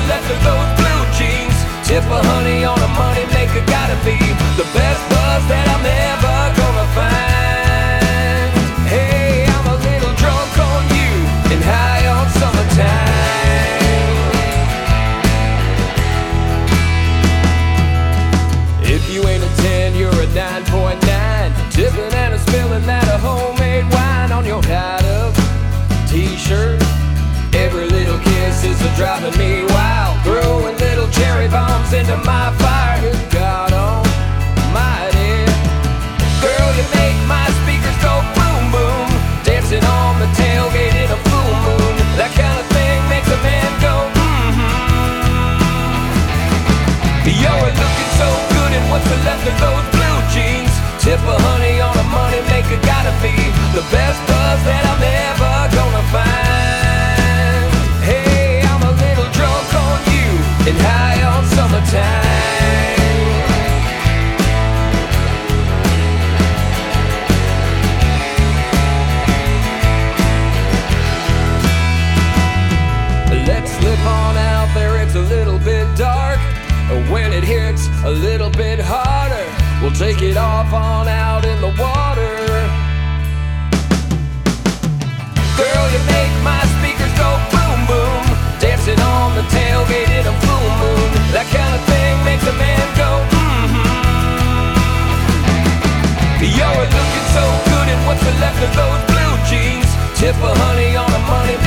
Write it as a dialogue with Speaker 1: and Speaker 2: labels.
Speaker 1: left of those blue jeans? Tip of honey on a money maker, gotta be the best buzz that I'm ever gonna find. Hey, I'm a little drunk on you and high on summertime. If you ain't a 10, you're a 9.9. Tipping and a spilling that a homemade wine on your tied-up t-shirt. Every little kiss is driving me wild, throwing little cherry bombs into my fire. Good God almighty, girl, you make my speakers go boom boom, dancing on the tailgate in a full moon. That kind of thing makes a man go You're looking so good in what's left of those blue jeans. Tip of honey on a money maker, gotta be the best buzz that I'm ever gonna find. Hey, I'm a little drunk on you and high on summertime. Let's slip on out there, it's a little bit dark. When it hits a little bit harder, we'll take it off on out in the water. Girl, you make my speakers go boom boom, dancing on the tailgate in a full moon. That kind of thing makes a man go You're looking so good in what's left of those blue jeans. Tip of honey on a money